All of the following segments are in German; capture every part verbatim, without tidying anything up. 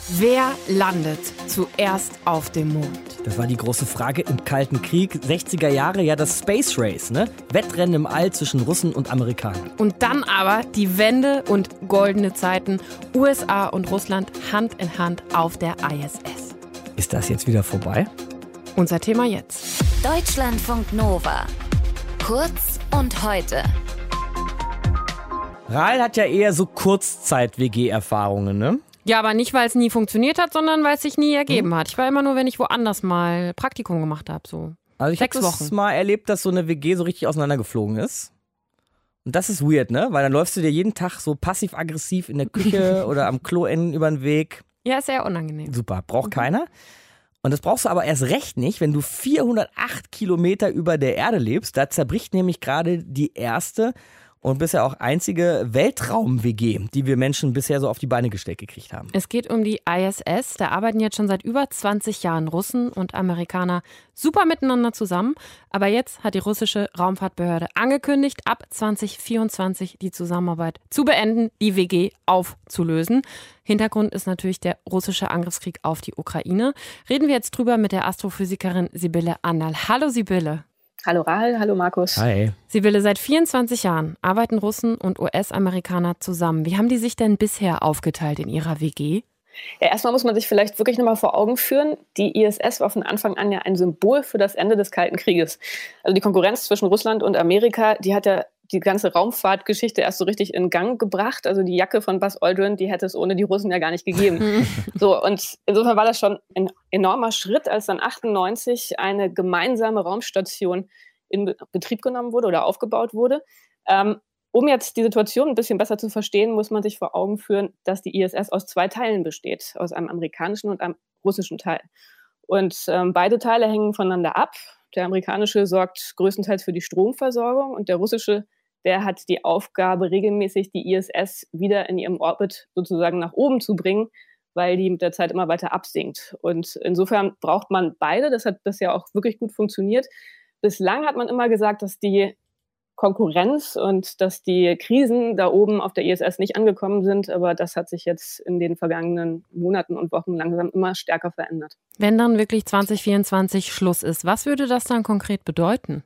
Wer landet zuerst auf dem Mond? Das war die große Frage im Kalten Krieg. sechziger Jahre, ja das Space Race, ne? Wettrennen im All zwischen Russen und Amerikanern. Und dann aber die Wende und goldene Zeiten. U S A und Russland Hand in Hand auf der I S S. Ist das jetzt wieder vorbei? Unser Thema jetzt. Deutschlandfunk Nova. Kurz und heute. Rahel hat ja eher so Kurzzeit-W G-Erfahrungen, ne? Ja, aber nicht, weil es nie funktioniert hat, sondern weil es sich nie ergeben hat. Ich war immer nur, wenn ich woanders mal Praktikum gemacht habe, so Also ich habe das mal erlebt, dass so eine W G so richtig auseinandergeflogen ist. Und das ist weird, ne? Weil dann läufst du dir jeden Tag so passiv-aggressiv in der Küche oder am Kloenden über den Weg. Ja, ist sehr unangenehm. Super, braucht keiner. Und das brauchst du aber erst recht nicht, wenn du vierhundertacht Kilometer über der Erde lebst. Da zerbricht nämlich gerade die erste und bisher auch einzige Weltraum-W G, die wir Menschen bisher so auf die Beine gestellt gekriegt haben. Es geht um die I S S. Da arbeiten jetzt schon seit über zwanzig Jahren Russen und Amerikaner super miteinander zusammen. Aber jetzt hat die russische Raumfahrtbehörde angekündigt, ab zwanzig vierundzwanzig die Zusammenarbeit zu beenden, die W G aufzulösen. Hintergrund ist natürlich der russische Angriffskrieg auf die Ukraine. Reden wir jetzt drüber mit der Astrophysikerin Sibylle Anderl. Hallo Sibylle. Hallo Rahel, hallo Markus. Hi. Sibylle, seit vierundzwanzig Jahren arbeiten Russen und U S-Amerikaner zusammen. Wie haben die sich denn bisher aufgeteilt in ihrer W G? Ja, erstmal muss man sich vielleicht wirklich nochmal vor Augen führen, die I S S war von Anfang an ja ein Symbol für das Ende des Kalten Krieges. Also die Konkurrenz zwischen Russland und Amerika, die hat ja die ganze Raumfahrtgeschichte erst so richtig in Gang gebracht. Also die Jacke von Buzz Aldrin, die hätte es ohne die Russen ja gar nicht gegeben. So, und insofern war das schon ein enormer Schritt, als dann achtundneunzig eine gemeinsame Raumstation in Betrieb genommen wurde oder aufgebaut wurde. Ähm, um jetzt die Situation ein bisschen besser zu verstehen, muss man sich vor Augen führen, dass die I S S aus zwei Teilen besteht, aus einem amerikanischen und einem russischen Teil. Und ähm, beide Teile hängen voneinander ab. Der amerikanische sorgt größtenteils für die Stromversorgung und der russische, der hat die Aufgabe, regelmäßig die I S S wieder in ihrem Orbit sozusagen nach oben zu bringen, weil die mit der Zeit immer weiter absinkt. Und insofern braucht man beide. Das hat bisher auch wirklich gut funktioniert. Bislang hat man immer gesagt, dass die Konkurrenz und dass die Krisen da oben auf der I S S nicht angekommen sind. Aber das hat sich jetzt in den vergangenen Monaten und Wochen langsam immer stärker verändert. Wenn dann wirklich zwanzig vierundzwanzig Schluss ist, was würde das dann konkret bedeuten?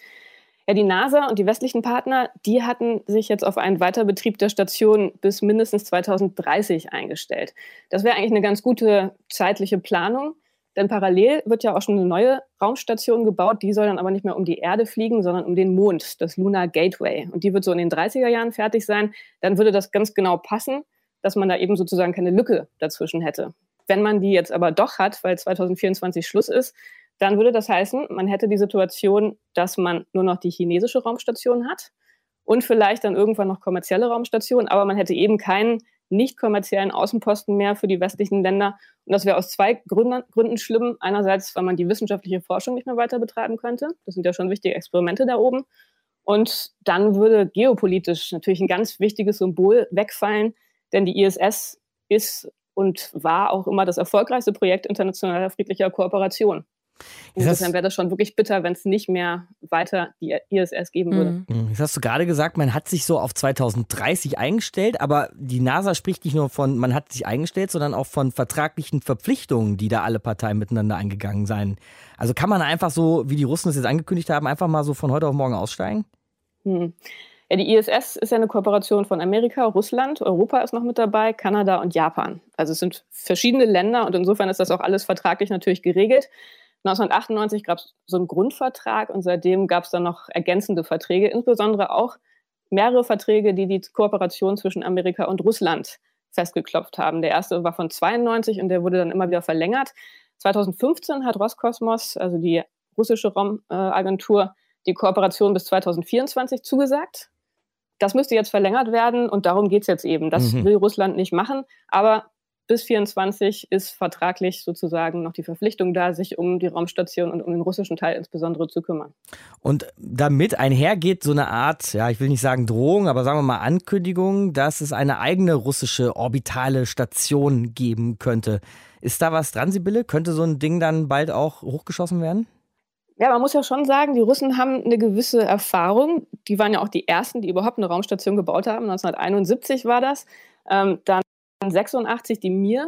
Ja, die NASA und die westlichen Partner, die hatten sich jetzt auf einen Weiterbetrieb der Station bis mindestens zweitausenddreißig eingestellt. Das wäre eigentlich eine ganz gute zeitliche Planung, denn parallel wird ja auch schon eine neue Raumstation gebaut. Die soll dann aber nicht mehr um die Erde fliegen, sondern um den Mond, das Lunar Gateway. Und die wird so in den dreißiger Jahren fertig sein. Dann würde das ganz genau passen, dass man da eben sozusagen keine Lücke dazwischen hätte. Wenn man die jetzt aber doch hat, weil zweitausendvierundzwanzig Schluss ist, dann würde das heißen, man hätte die Situation, dass man nur noch die chinesische Raumstation hat und vielleicht dann irgendwann noch kommerzielle Raumstationen, aber man hätte eben keinen nicht kommerziellen Außenposten mehr für die westlichen Länder. Und das wäre aus zwei Gründen, Gründen schlimm. Einerseits, weil man die wissenschaftliche Forschung nicht mehr weiter betreiben könnte. Das sind ja schon wichtige Experimente da oben. Und dann würde geopolitisch natürlich ein ganz wichtiges Symbol wegfallen, denn die I S S ist und war auch immer das erfolgreichste Projekt internationaler friedlicher Kooperation. Insofern wäre das schon wirklich bitter, wenn es nicht mehr weiter die I S S geben würde. Mhm. Jetzt hast du gerade gesagt, man hat sich so auf zweitausenddreißig eingestellt, aber die NASA spricht nicht nur von, man hat sich eingestellt, sondern auch von vertraglichen Verpflichtungen, die da alle Parteien miteinander eingegangen seien. Also kann man einfach so, wie die Russen es jetzt angekündigt haben, einfach mal so von heute auf morgen aussteigen? Hm. Ja, die I S S ist ja eine Kooperation von Amerika, Russland, Europa ist noch mit dabei, Kanada und Japan. Also es sind verschiedene Länder und insofern ist das auch alles vertraglich natürlich geregelt. neunzehnhundertachtundneunzig gab es so einen Grundvertrag und seitdem gab es dann noch ergänzende Verträge, insbesondere auch mehrere Verträge, die die Kooperation zwischen Amerika und Russland festgeklopft haben. Der erste war von zweiundneunzig und der wurde dann immer wieder verlängert. zweitausendfünfzehn hat Roskosmos, also die russische Raumagentur, die Kooperation bis zweitausendvierundzwanzig zugesagt. Das müsste jetzt verlängert werden und darum geht es jetzt eben. Das mhm. will Russland nicht machen, aber bis vierundzwanzig ist vertraglich sozusagen noch die Verpflichtung da, sich um die Raumstation und um den russischen Teil insbesondere zu kümmern. Und damit einhergeht so eine Art, ja, ich will nicht sagen Drohung, aber sagen wir mal Ankündigung, dass es eine eigene russische orbitale Station geben könnte. Ist da was dran, Sibylle? Könnte so ein Ding dann bald auch hochgeschossen werden? Ja, man muss ja schon sagen, die Russen haben eine gewisse Erfahrung. Die waren ja auch die Ersten, die überhaupt eine Raumstation gebaut haben. neunzehnhunderteinundsiebzig war das. Ähm, dann sechsundachtzig die Mir,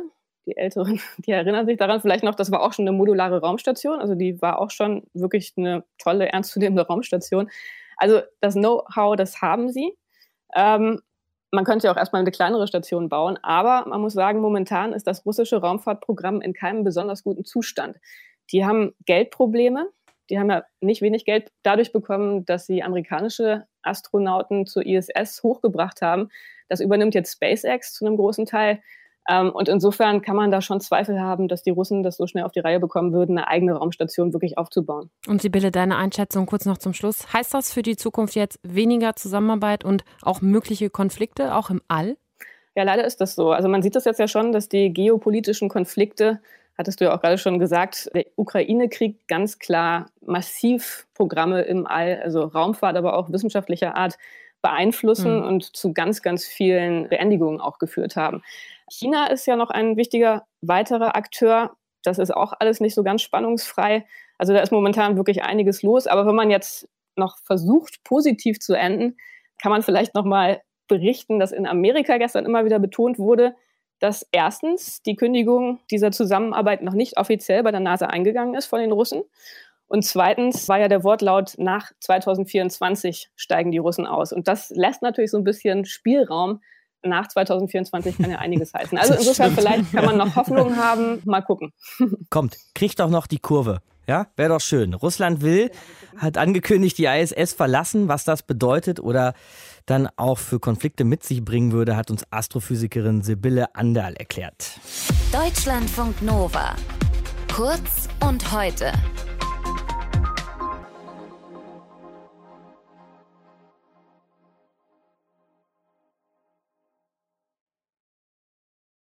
Die Älteren, die erinnern sich daran vielleicht noch, das war auch schon eine modulare Raumstation. Also die war auch schon wirklich eine tolle, ernstzunehmende Raumstation. Also das Know-how, das haben sie. Ähm, man könnte ja auch erstmal eine kleinere Station bauen. Aber man muss sagen, momentan ist das russische Raumfahrtprogramm in keinem besonders guten Zustand. Die haben Geldprobleme. Die haben ja nicht wenig Geld dadurch bekommen, dass sie amerikanische Astronauten zur I S S hochgebracht haben. Das übernimmt jetzt SpaceX zu einem großen Teil. Und insofern kann man da schon Zweifel haben, dass die Russen das so schnell auf die Reihe bekommen würden, eine eigene Raumstation wirklich aufzubauen. Und Sibylle, deine Einschätzung kurz noch zum Schluss. Heißt das für die Zukunft jetzt weniger Zusammenarbeit und auch mögliche Konflikte, auch im All? Ja, leider ist das so. Also man sieht das jetzt ja schon, dass die geopolitischen Konflikte, hattest du ja auch gerade schon gesagt, der Ukraine-Krieg ganz klar massiv Programme im All, also Raumfahrt, aber auch wissenschaftlicher Art, beeinflussen mhm. und zu ganz, ganz vielen Beendigungen auch geführt haben. China ist ja noch ein wichtiger weiterer Akteur. Das ist auch alles nicht so ganz spannungsfrei. Also da ist momentan wirklich einiges los. Aber wenn man jetzt noch versucht, positiv zu enden, kann man vielleicht noch mal berichten, dass in Amerika gestern immer wieder betont wurde, dass erstens die Kündigung dieser Zusammenarbeit noch nicht offiziell bei der NASA eingegangen ist von den Russen. Und zweitens war ja der Wortlaut, nach zwanzig vierundzwanzig steigen die Russen aus. Und das lässt natürlich so ein bisschen Spielraum. Nach zwanzig vierundzwanzig kann ja einiges heißen. Also insofern, vielleicht kann man noch Hoffnung haben. Mal gucken. Kommt, kriegt doch noch die Kurve. Ja, wäre doch schön. Russland will, hat angekündigt, die I S S verlassen. Was das bedeutet oder dann auch für Konflikte mit sich bringen würde, hat uns Astrophysikerin Sibylle Anderl erklärt. Deutschlandfunk Nova. Kurz und heute.